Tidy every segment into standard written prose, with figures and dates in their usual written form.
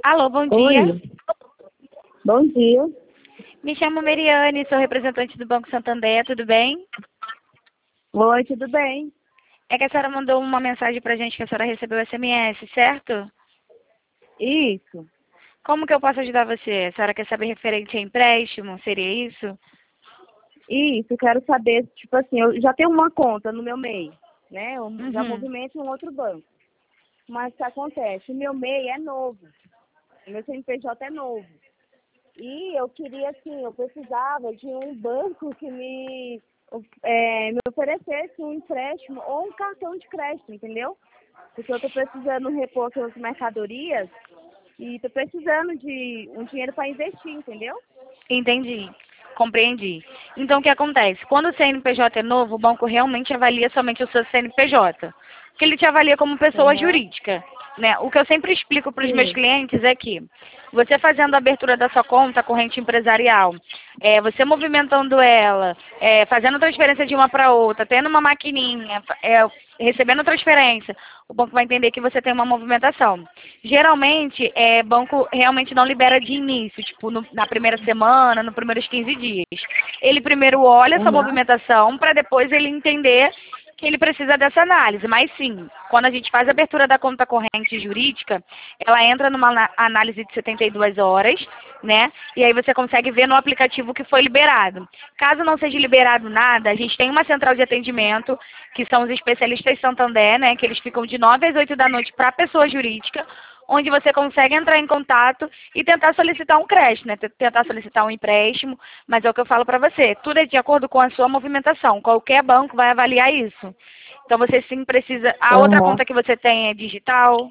Alô, bom dia. Oi, bom dia. Me chamo Meriane, sou representante do Banco Santander, tudo bem? Oi, tudo bem? É que a senhora mandou uma mensagem pra gente que a senhora recebeu SMS, certo? Isso, Como que eu posso ajudar você? A senhora quer saber referente a empréstimo? Seria isso? isso, quero saber, tipo assim, eu já tenho uma conta no meu MEI, né? Eu já Uhum. movimento em um outro banco. Mas o que acontece? O meu MEI é novo, o meu CNPJ é novo. E eu queria, assim, eu precisava de um banco que me oferecesse um empréstimo ou um cartão de crédito, entendeu? Porque eu estou precisando repor aquelas mercadorias e estou precisando de um dinheiro para investir, entendeu? Entendi, compreendi. Então, o que acontece? Quando o CNPJ é novo, o banco realmente avalia somente o seu CNPJ, porque ele te avalia como pessoa Aham. jurídica, né? O que eu sempre explico para os meus Sim. clientes é que você fazendo a abertura da sua conta corrente empresarial, você movimentando ela, fazendo transferência de uma para outra, tendo uma maquininha, recebendo transferência, o banco vai entender que você tem uma movimentação. Geralmente, banco realmente não libera de início, tipo, na primeira semana, nos primeiros 15 dias. Ele primeiro olha a sua Aham. movimentação para depois ele entender que ele precisa dessa análise. Mas sim, quando a gente faz a abertura da conta corrente jurídica, ela entra numa análise de 72 horas, né? E aí você consegue ver no aplicativo que foi liberado. Caso não seja liberado nada, a gente tem uma central de atendimento, que são os especialistas Santander, né? Que eles ficam de 9 às 8 da noite para a pessoa jurídica, onde você consegue entrar em contato e tentar solicitar um crédito, né? Tentar solicitar um empréstimo, mas é o que eu falo para você, tudo é de acordo com a sua movimentação. Qualquer banco vai avaliar isso. Então você sim precisa. A outra Aham. conta que você tem é digital?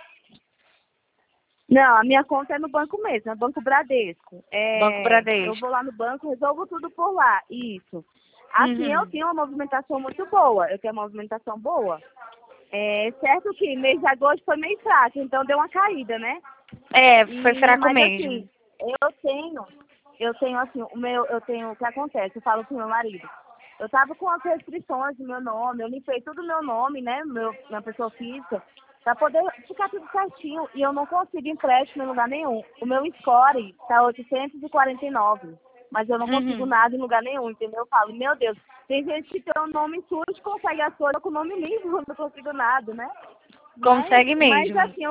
Não, a minha conta é no banco mesmo, é Banco Bradesco. Banco Eu vou Bradesco. lá no banco, resolvo tudo por lá. Isso. Assim, eu Uhum. tenho uma movimentação muito boa. Eu tenho uma movimentação boa. É certo que mês de agosto foi meio fraco, então deu uma caída, né? Foi fraco Mas mesmo. assim, eu tenho assim, eu tenho o que acontece, eu falo pro meu marido. Eu tava com as restrições do meu nome, eu limpei tudo o meu nome, né? Minha pessoa física, pra poder ficar tudo certinho. E eu não consigo empréstimo em lugar nenhum. O meu score tá 849, mas eu não consigo Uhum. nada em lugar nenhum, entendeu? Eu falo, meu Deus, tem gente que tem o nome sujo, consegue as coisas com o nome limpo, eu não consigo nada, né? Consegue Mas mesmo. assim,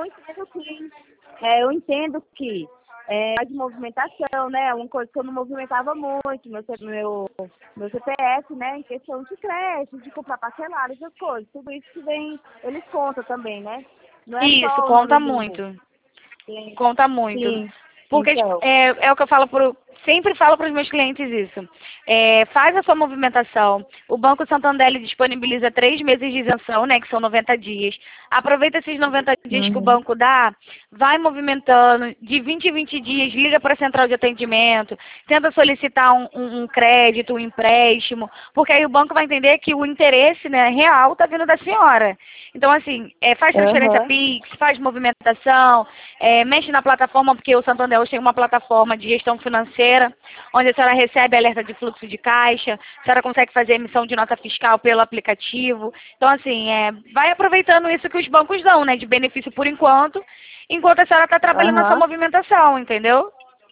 eu entendo que a de movimentação, né? Uma coisa que eu não movimentava muito, meu CPF, né? Em questão de crédito, de comprar parcelado, essas coisas. Tudo isso que vem, eles contam também, né? Não é Isso, só o nome conta limpo. muito. Sim, Conta muito. sim. Porque Então, é o que eu falo sempre falo para os meus clientes isso. Faz a sua movimentação. O Banco Santander ele disponibiliza 3 meses de isenção, né? Que são 90 dias. Aproveita esses 90 dias que o uhum, banco dá, vai movimentando, de 20 em 20 dias, liga para a central de atendimento, tenta solicitar um crédito, um empréstimo, porque aí o banco vai entender que o interesse, né, real está vindo da senhora. Então, assim, faz transferência aham, Pix, faz movimentação, mexe na plataforma, porque o Santander hoje tem uma plataforma de gestão financeira, onde a senhora recebe alerta de fluxo de caixa, a senhora consegue fazer emissão de nota fiscal pelo aplicativo. Então, assim, vai aproveitando isso que os bancos dão, né, de benefício por enquanto a senhora está trabalhando na sua aham. movimentação, entendeu?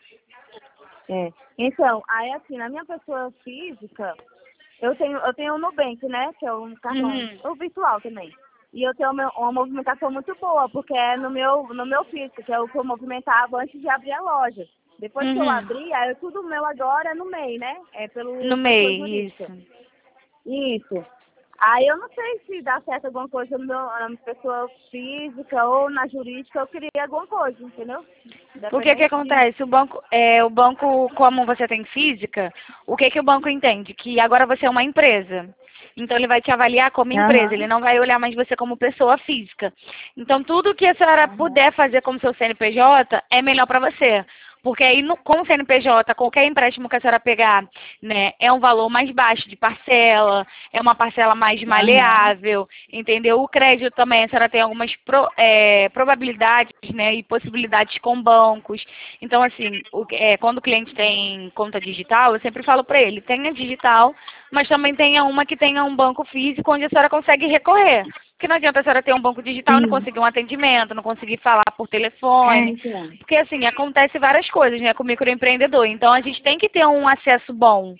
É. Então, aí assim, na minha pessoa física, eu tenho o Nubank, né? Que é um cartão, Uhum. o virtual também. E eu tenho uma movimentação muito boa, porque é no meu físico, que é o que eu movimentava antes de abrir a loja. Depois que eu Uhum. abri, aí tudo meu agora é no MEI, né? É No pelo pessoa MEI, jurídica. isso. Isso. Aí eu não sei se dá certo alguma coisa na pessoa física ou na jurídica, eu queria alguma coisa, entendeu? Porque o que Independente disso. acontece? O banco, como você tem física, o que o banco entende? Que agora você é uma empresa. Então ele vai te avaliar como empresa, ele Aham, não vai olhar mais você como pessoa física. Então tudo que a senhora aham, puder fazer como seu CNPJ é melhor para você. Porque aí com o CNPJ, qualquer empréstimo que a senhora pegar, né, é um valor mais baixo de parcela, é uma parcela mais aham, maleável, entendeu? O crédito também, a senhora tem algumas probabilidades, né, e possibilidades com bancos. Então, assim, quando o cliente tem conta digital, eu sempre falo para ele, tenha digital, mas também tenha uma que tenha um banco físico onde a senhora consegue recorrer. Porque não adianta a senhora ter um banco digital e não Sim. conseguir um atendimento, não conseguir falar por telefone. Então. Porque, assim, acontece várias coisas, né, com o microempreendedor. Então, a gente tem que ter um acesso bom,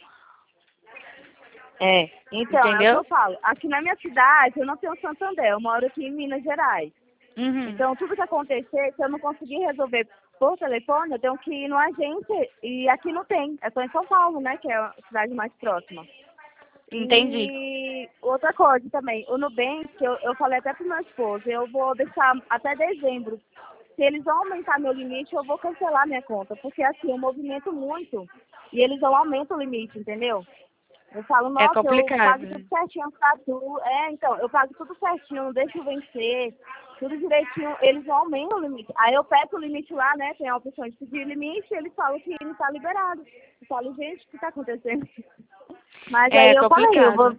Então, é o que entendeu? eu falo. Aqui na minha cidade, eu não tenho Santander, eu moro aqui em Minas Gerais. Uhum. Então, tudo que acontecer, se eu não conseguir resolver por telefone, eu tenho que ir no agente, e aqui não tem. É só em São Paulo, né, que é a cidade mais próxima. Entendi. E outra coisa também, o Nubank, eu falei até pro meu esposo, eu vou deixar até dezembro. Se eles vão aumentar meu limite, eu vou cancelar minha conta, porque assim, eu movimento muito, e eles vão aumentar o limite, entendeu? Eu falo, É nossa, eu pago complicado. tudo certinho pra tu. Então, eu pago tudo certinho, não deixo vencer, tudo direitinho, eles não aumentam o limite. Aí eu peço o limite lá, né? Tem a opção de pedir limite, eles falam que não tá liberado. Eu falo, gente, o que tá acontecendo? Mas aí É eu falei, complicado.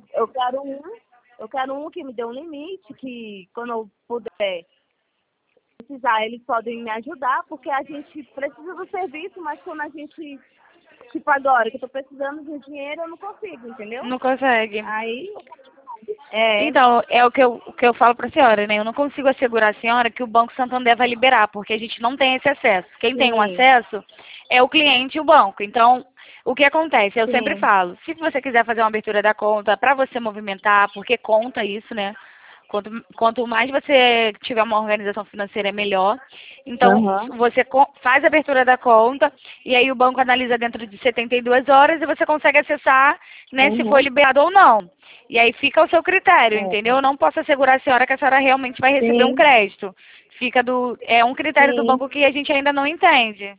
eu quero um que me dê um limite, que quando eu puder precisar, eles podem me ajudar, porque a gente precisa do serviço, mas quando a gente, tipo agora, que eu tô precisando de dinheiro, eu não consigo, entendeu? Não consegue. Aí, é, Então, é o que eu falo para a senhora, né? Eu não consigo assegurar a senhora que o Banco Santander vai liberar, porque a gente não tem esse acesso. Quem tem o sim, acesso é o cliente e o banco. Então, o que acontece? Eu sempre sim, falo, se você quiser fazer uma abertura da conta para você movimentar, porque conta isso, né? Quanto mais você tiver uma organização financeira, é melhor. Então, aham, você faz a abertura da conta e aí o banco analisa dentro de 72 horas e você consegue acessar, né, se foi aham, liberado ou não. E aí fica ao seu critério, é, entendeu? Eu não posso assegurar a senhora que a senhora realmente vai receber um sim, crédito. É um critério do sim, banco que a gente ainda não entende.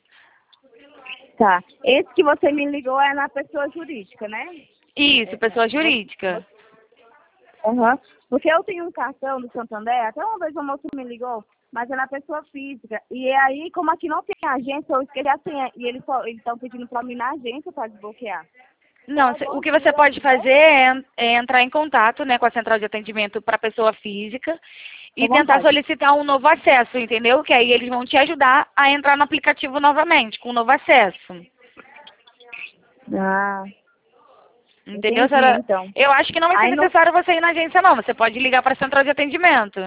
tá. Esse que você me ligou é na pessoa jurídica, né? Isso, pessoa jurídica. Aham. Porque eu tenho um cartão do Santander, até uma vez o moço me ligou, mas é na pessoa física. E aí, como aqui não tem agência, eu esqueci a senha. E eles estão pedindo para mim na agência para desbloquear. Não, o que você pode fazer é entrar em contato, né, com a central de atendimento para pessoa física À e tentar vontade. solicitar um novo acesso, entendeu? Que aí eles vão te ajudar a entrar no aplicativo novamente, com um novo acesso. Ah, Entendeu, entendi, senhora? então. Eu acho que não vai ser Aí no. necessário você ir na agência, não. Você pode ligar para a central de atendimento.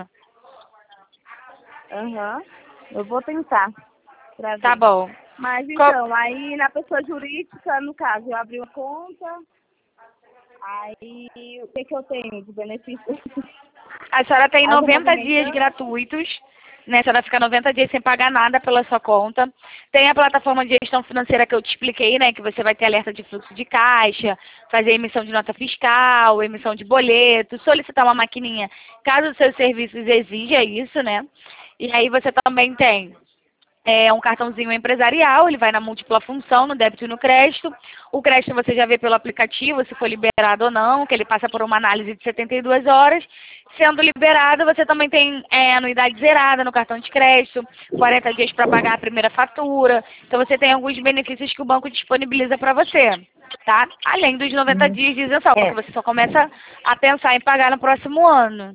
Aham. Eu vou tentar para Tá ver. bom. Mas Co- então, aí na pessoa jurídica, no caso, eu abri uma conta, aí o que que eu tenho de benefício? A senhora tem Aí eu tô 90 dias movimentando. gratuitos, né? A senhora fica 90 dias sem pagar nada pela sua conta. Tem a plataforma de gestão financeira que eu te expliquei, né? Que você vai ter alerta de fluxo de caixa, fazer emissão de nota fiscal, emissão de boleto, solicitar uma maquininha caso os seus serviços exija isso, né? E aí você também tem um cartãozinho empresarial, ele vai na múltipla função, no débito e no crédito. O crédito você já vê pelo aplicativo, se foi liberado ou não, que ele passa por uma análise de 72 horas. Sendo liberado, você também tem anuidade zerada no cartão de crédito, 40 dias para pagar a primeira fatura. Então você tem alguns benefícios que o banco disponibiliza para você, tá? Além dos 90 dias de isenção, que É, você só começa a pensar em pagar no próximo ano.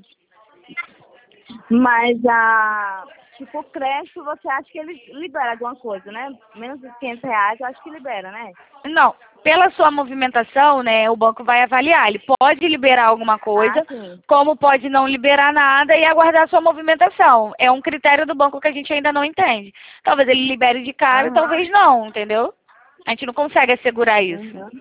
mas tipo, o crédito, você acha que ele libera alguma coisa, né? Menos de R$ 500, eu acho que libera, né? Não, pela sua movimentação, né, o banco vai avaliar. Ele pode liberar alguma Ah, coisa, sim. como pode não liberar nada e aguardar a sua movimentação. É um critério do banco que a gente ainda não entende. Talvez ele libere de cara, Aham. talvez não, entendeu? A gente não consegue assegurar isso, Aham.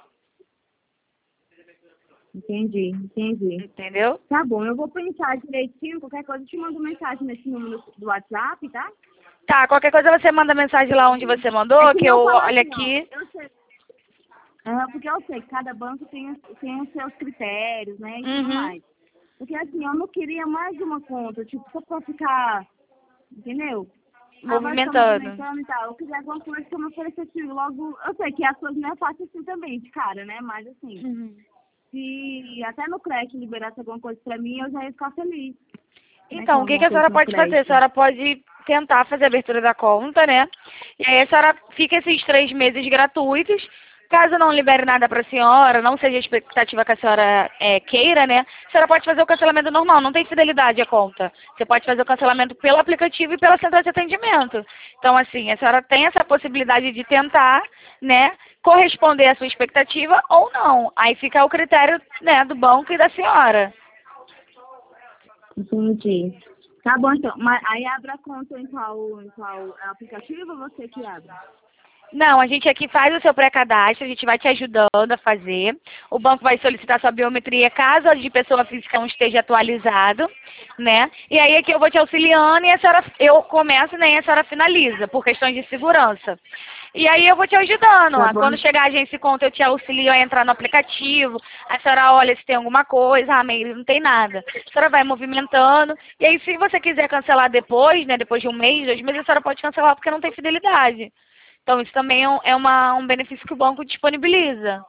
Entendi, entendi. entendeu? Tá bom, eu vou pensar direitinho, qualquer coisa eu te mando mensagem nesse número do WhatsApp, tá? Tá, qualquer coisa você manda mensagem lá onde você É mandou, que que nem eu eu falo olho assim, ó, aqui. eu sei. Porque eu sei que cada banco tem os seus critérios, né, e tudo Uhum, mais. Porque assim, eu não queria mais uma conta, tipo, só pra ficar, entendeu? Ah, vai ficar movimentando. movimentando e tal. Eu queria alguma coisa que eu me oferecesse logo. Eu sei que as coisas não é fácil assim também, de cara, né? Mas assim, Uhum. se até no crédito liberasse alguma coisa pra mim, eu já ia ficar feliz, né, com Então, o que alguma que a coisa senhora no pode fazer? A crédito. senhora pode tentar fazer a abertura da conta, né? E aí a senhora fica esses 3 meses gratuitos. Caso não libere nada para a senhora, não seja a expectativa que a senhora queira, né? A senhora pode fazer o cancelamento normal, não tem fidelidade à conta. Você pode fazer o cancelamento pelo aplicativo e pela central de atendimento. Então, assim, a senhora tem essa possibilidade de tentar, né, corresponder à sua expectativa ou não. Aí fica o critério, né, do banco e da senhora. Entendi. Tá bom, então. Mas aí abre a conta em qual aplicativo ou você que abre? Não, a gente aqui faz o seu pré-cadastro, a gente vai te ajudando a fazer. O banco vai solicitar sua biometria caso a de pessoa física não esteja atualizado, né? E aí aqui eu vou te auxiliando e a senhora, eu começo, né, e a senhora finaliza, por questões de segurança. E aí eu vou te ajudando. Tá Ó. bom. Quando chegar a agência conta, eu te auxilio a entrar no aplicativo. A senhora olha se tem alguma coisa. Ah, Meire, não tem nada. A senhora vai movimentando. E aí, se você quiser cancelar depois, né, depois de um mês, 2 meses, a senhora pode cancelar porque não tem fidelidade. Então, isso também um benefício que o banco disponibiliza.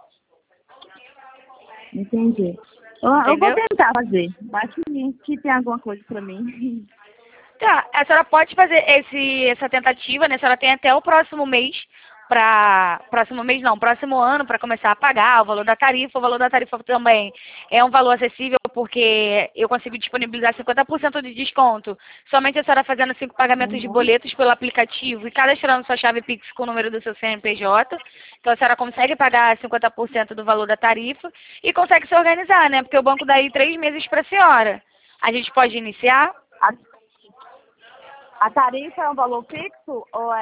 Entendi. Eu vou Entendeu? tentar fazer. Vai que tem alguma coisa pra mim. Tá, a senhora pode fazer essa tentativa, né? A senhora tem até o próximo mês próximo mês não, próximo ano para começar a pagar o valor da tarifa. O valor da tarifa também é um valor acessível porque eu consigo disponibilizar 50% de desconto. Somente a senhora fazendo 5 pagamentos de Uhum. boletos pelo aplicativo e cadastrando sua chave Pix com o número do seu CNPJ. Então a senhora consegue pagar 50% do valor da tarifa e consegue se organizar, né? Porque o banco dá aí 3 meses para a senhora. A gente pode iniciar? A, a tarifa é um valor fixo ou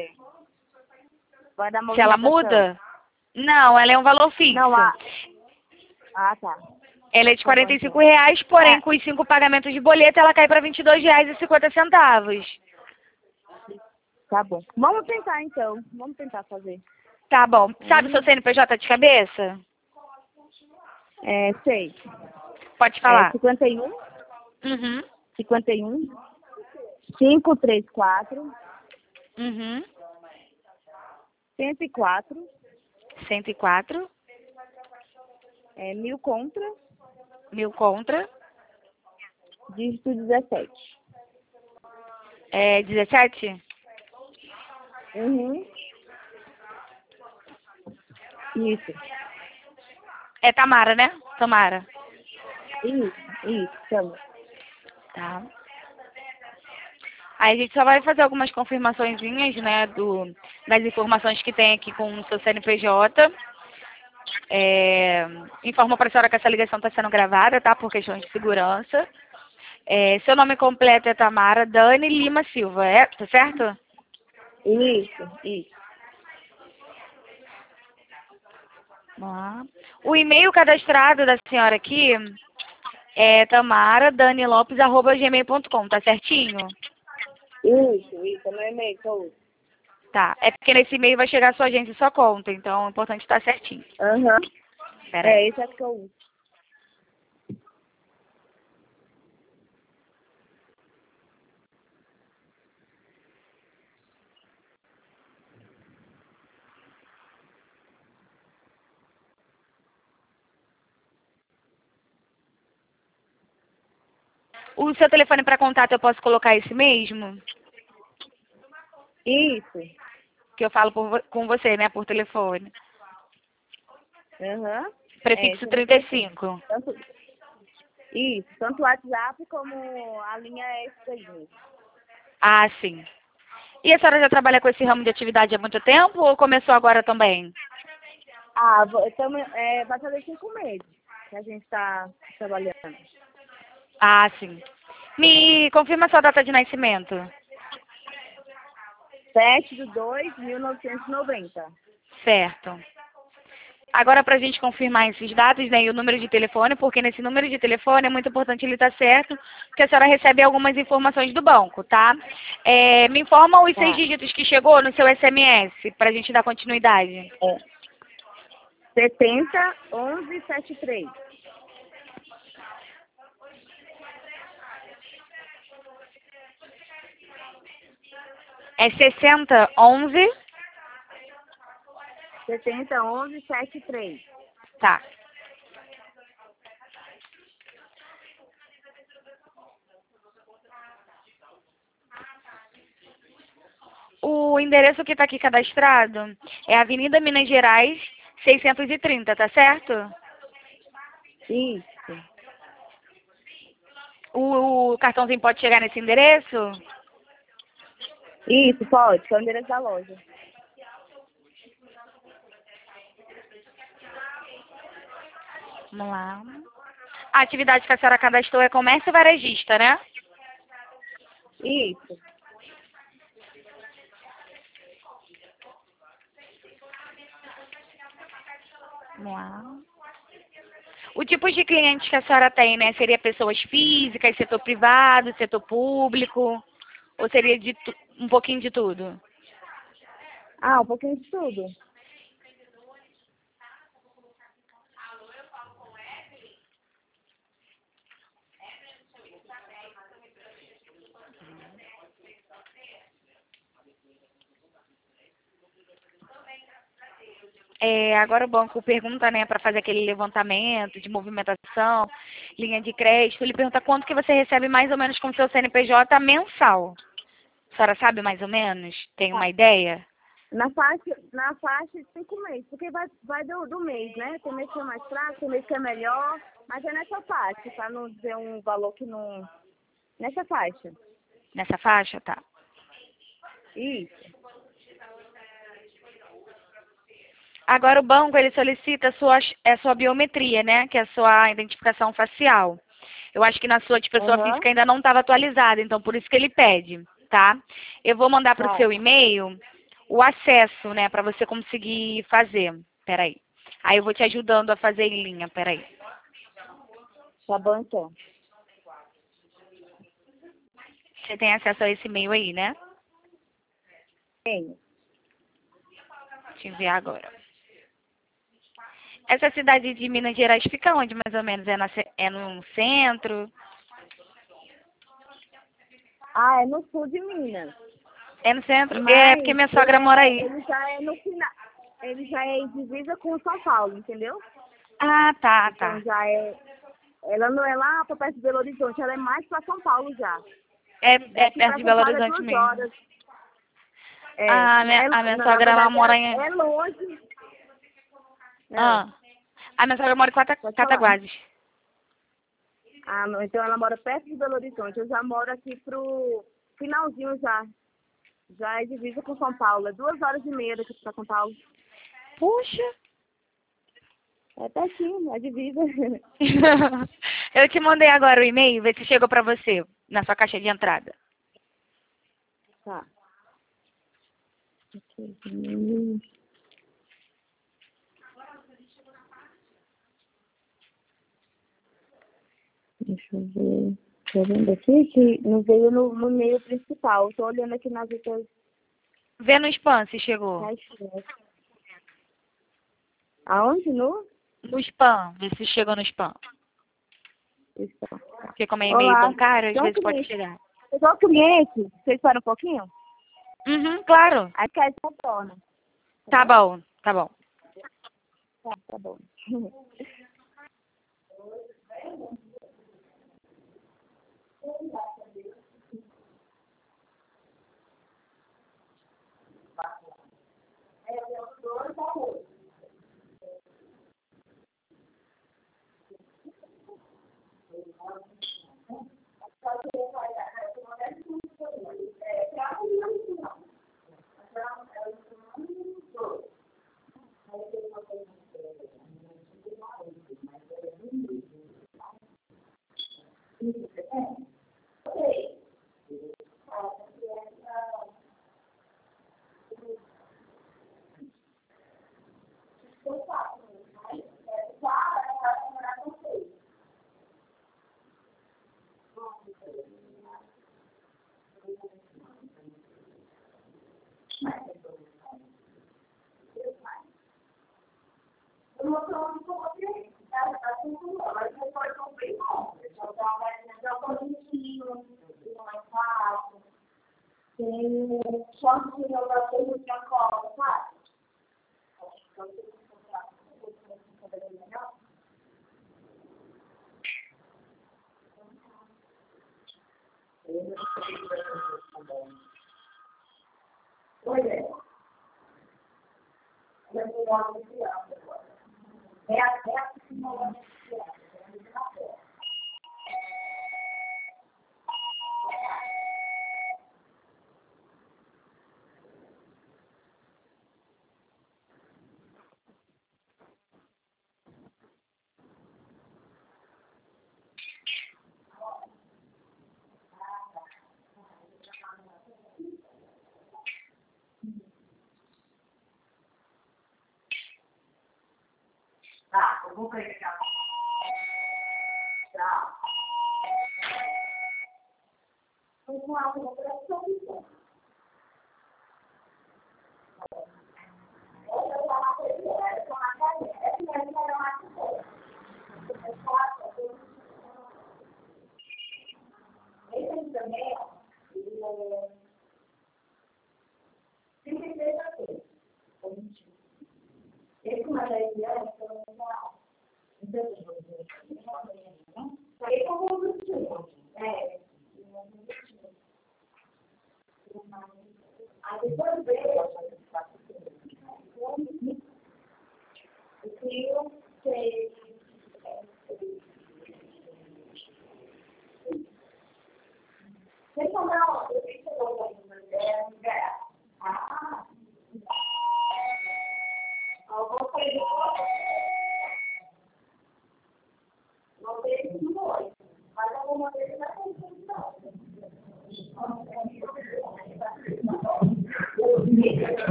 vai dar Se ela movimentação? muda? Não, ela é um valor fixo. Não, tá. Ela é de Tá bom, então. R$ 45, porém É, com os 5 pagamentos de boleto ela cai para R$ 22,50. tá bom. Vamos tentar, então. Vamos tentar fazer. Tá bom. Sabe o seu CNPJ de cabeça? Sei. Pode falar. 51, Uhum. 51, 534, Uhum. 104, 104. 1000 contra, 1000 contra. dígito 17. 17? Uhum. Isso. É Tamara, né? Tamara. Isso, chama. Tá. Aí a gente só vai fazer algumas confirmaçõezinhas, né, das informações que tem aqui com o seu CNPJ. Informo para a senhora que essa ligação está sendo gravada, tá? Por questões de segurança. Seu nome completo é Tamara Dani Lima Silva, tá certo? Isso. Vamos lá. O e-mail cadastrado da senhora aqui é tamaradaniLopes@gmail.com, tá certinho? Isso, meu e-mail, tô. Tá. É porque nesse e-mail vai chegar a sua agência e sua conta, então é importante estar certinho. Aham. Pera aí. Esse é que eu uso. O seu telefone para contato eu posso colocar esse mesmo? Isso. Que eu falo com você, né? Por telefone. Aham. Prefixo 35. Tanto o WhatsApp como a linha é essa aí mesmo. Ah, sim. E a senhora já trabalha com esse ramo de atividade há muito tempo ou começou agora também? Vai fazer 5 meses que a gente está trabalhando. Ah, sim. Me confirma sua data de nascimento. 7/2/1990. Certo. Agora, para a gente confirmar esses dados, né, e o número de telefone, porque nesse número de telefone é muito importante ele estar certo, porque a senhora recebe algumas informações do banco, tá? Me informa os 6 Tá. dígitos que chegou no seu SMS, para a gente dar continuidade. 70 11 73. É 6011? 70 11 73. Tá. O endereço que está aqui cadastrado é Avenida Minas Gerais, 630, tá certo? Isso. O cartãozinho pode chegar nesse endereço? Isso, pode, que é o endereço da loja. Vamos lá. a atividade que a senhora cadastrou é comércio varejista, né? Isso. Uau. O tipo de clientes que a senhora tem, né? Seria pessoas físicas, setor privado, setor público? Ou seria um pouquinho de tudo? Ah, um pouquinho de tudo. Agora o banco pergunta, né, para fazer aquele levantamento de movimentação, linha de crédito, ele pergunta quanto que você recebe mais ou menos com o seu CNPJ mensal. A senhora sabe mais ou menos? Tem uma ideia? Na faixa de 5 meses, porque vai do mês, né? Tem mês que é mais fraco, tem mês que é melhor, mas é nessa faixa, para não dizer um valor que não. Nessa faixa. Nessa faixa, tá. Isso. Agora o banco, ele solicita a sua biometria, né, que é a sua identificação facial. Eu acho que na sua de pessoa Aham. física ainda não estava atualizada, então por isso que ele pede, tá? Eu vou mandar para o Tá. seu e-mail o acesso, né, para você conseguir fazer. Peraí. Aí eu vou te ajudando a fazer em linha, peraí. Tá bom, então. Você tem acesso a esse e-mail aí, né? Tenho. Vou te enviar agora. Essa cidade de Minas Gerais fica onde, mais ou menos? É no centro? Ah, é no sul de Minas. É no centro? É porque Mas minha sogra mora aí. ele já é no final. Ele já é em divisa com São Paulo, entendeu? Ah, tá, Então tá. já é. Ela não é lá para perto de Belo Horizonte, ela é mais para São Paulo já. É Daqui perto para de São Belo Paulo é Horizonte 2 horas. mesmo. É, Ah, a minha na sogra, ela verdade, mora em... é longe. É, Ah, a minha sogra mora em pode falar. Cataguases. Ah, não, então ela mora perto de Belo Horizonte. Eu já moro aqui pro finalzinho já. Já é divisa com São Paulo. É 2 horas e meia daqui para São Paulo. Puxa. É pertinho, é divisa. Eu te mandei agora o e-mail, vê se chegou pra você, na sua caixa de entrada. Tá. Deixa eu ver. Tô vendo aqui que não veio no e-mail principal. Tô olhando aqui nas outras Vê no spam se chegou. caixinhas. Aonde? No? No spam, vê se chegou no spam. Isso. Porque como é e-mail Olá. bancário, às Tem um vezes pode cliente. chegar. Chegou o cliente. Você espera um pouquinho? Uhum, claro. Aí cai essa forma. Tá Tá bom? bom, tá bom. Tá bom.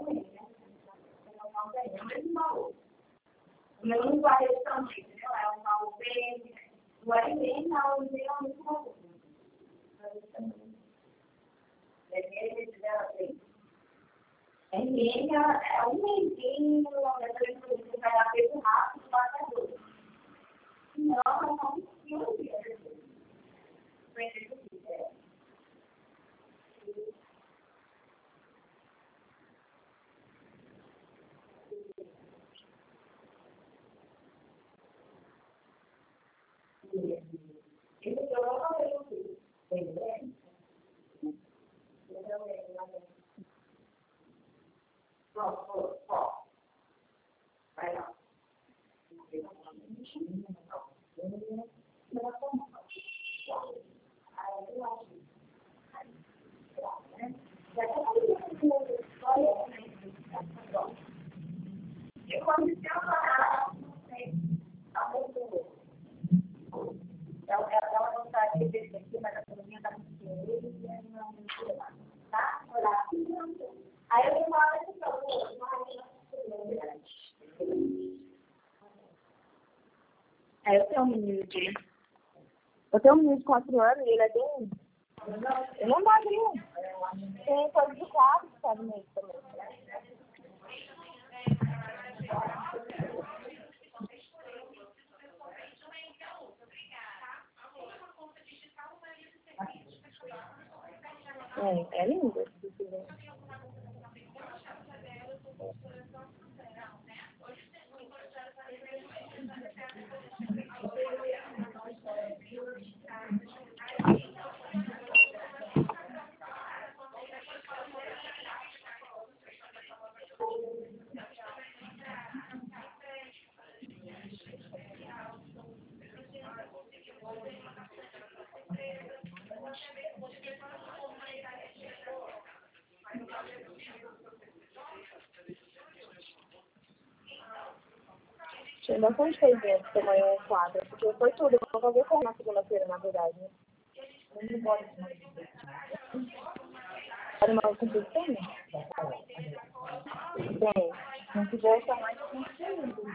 O meu não guarda também, entendeu? É um valor bem. O alimento não é muito valor. É um mêsinho, você vai dar peso rápido, passa dois. Não, não, não. Ela não está aqui, mas a economia está muito dinheiro, não tá? Aí eu tenho uma eu tenho um menino de 4 anos, ele é bem. Eu não dá nenhum. Tem coisa de 4, sabe mesmo também. É lindo. Tinha bastante coisinha de tamanho 4, porque foi tudo. Eu vou fazer como na segunda-feira, na verdade. Não pode mais. Pode mais com tudo tem? Tem. Não se volta mais com tudo.